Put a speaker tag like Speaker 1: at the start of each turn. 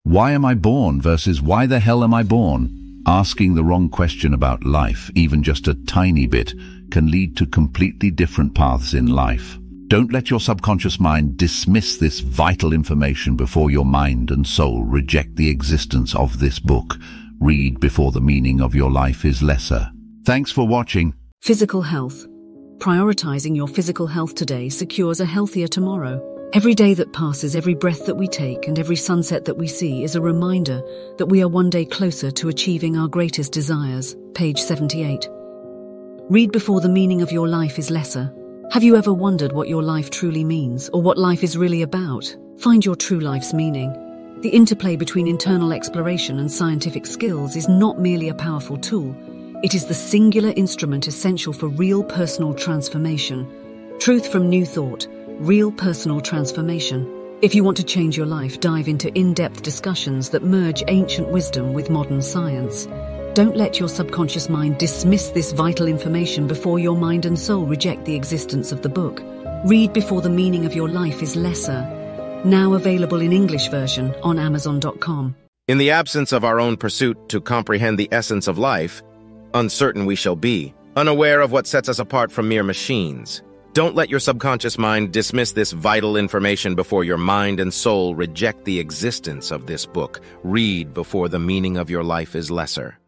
Speaker 1: Why am I born versus why the hell am I born? Asking the wrong question about life, even just a tiny bit, can lead to completely different paths in life. Don't let your subconscious mind dismiss this vital information before your mind and soul reject the existence of this book. Read before the meaning of your life is lesser. Thanks for watching.
Speaker 2: Physical health. Prioritizing your physical health today secures a healthier tomorrow. Every day that passes, every breath that we take, and every sunset that we see is a reminder that we are one day closer to achieving our greatest desires. Page 78. Read before the meaning of your life is lesser. Have you ever wondered what your life truly means, or what life is really about? Find your true life's meaning. The interplay between internal exploration and scientific skills is not merely a powerful tool. It is the singular instrument essential for real personal transformation. Truth from New Thought. Real personal transformation. If you want to change your life, dive into in-depth discussions that merge ancient wisdom with modern science. Don't let your subconscious mind dismiss this vital information before your mind and soul reject the existence of the book. Read before the meaning of your life is lesser. Now available in English version on Amazon.com.
Speaker 3: In the absence of our own pursuit to comprehend the essence of life, uncertain we shall be, unaware of what sets us apart from mere machines. Don't let your subconscious mind dismiss this vital information before your mind and soul reject the existence of this book. Read before the meaning of your life is lesser.